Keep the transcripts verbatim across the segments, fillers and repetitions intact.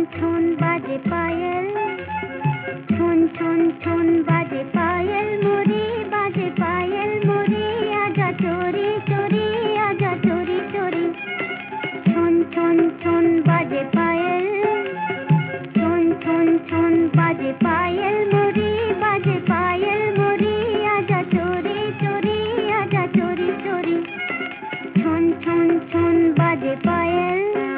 छुन बाजे पायल, छुन छुन छुन बाजे पायल मोरी, बाजे पायल मोरी, आजा चोरी चोरी, आजा चोरी चोरी। छुन छुन छुन बाजे पायल, छुन छुन छुन बाजे पायल मोरी, बाजे पायल मोरी, आजा चोरी चोरी, आजा चोरी चोरी। छुन छुन छुन बाजे पायल।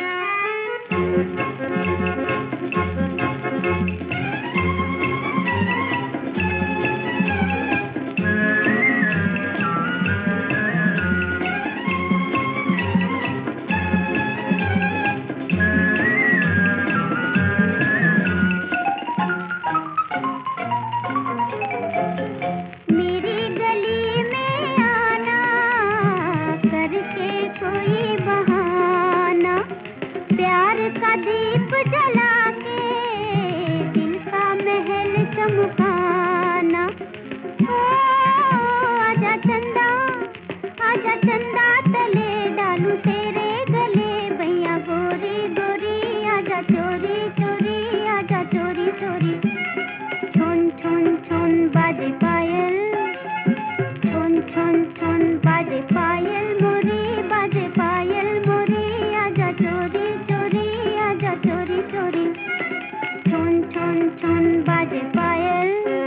मेरी गली में आना करके कोई बहाना, प्यार का दीप जला के दिल का महल चमकाना। ओ आजा चंदा, आजा चंदा तले डालूं तेरे गले, भैया गोरी गोरी, आजा चोरी चोरी, आजा चोरी चोरी। छुन छुन छुन बाजे पायल, छुन छुन छुन बाजे पायल मोरी, बाजे पायल मोरी, आजा चोरी चोरी, आजा चोरी चोरी। छुन छुन छुन बाजे पायल।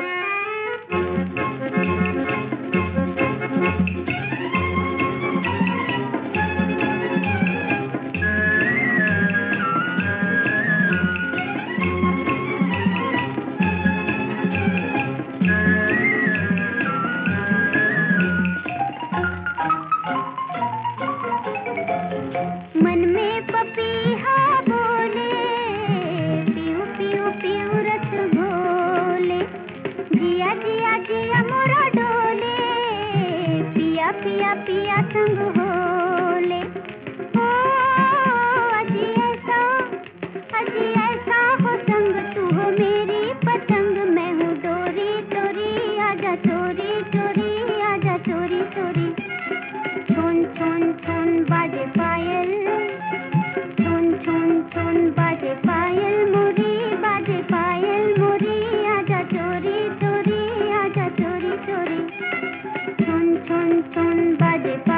मन में पपीहा बोले, पियू पियू पियू रस घोले, जिया जिया जिया मोरा डोले, पिया पिया पिया संग होले। ओ अजी ऐसा, अजी ऐसा हो संग, तू हो मेरी पतंग, मैं हूँ डोरी चोरी, आजा चोरी चोरी, आजा चोरी चोरी। छुन छुन छुन बाजे पायल, छुन छुन छुन बाजे पायल मोरी, बाजे पायल मोरी, आजा चोरी चोरी, आजा चोरी चोरी। छुन छुन छुन बाजे पायल।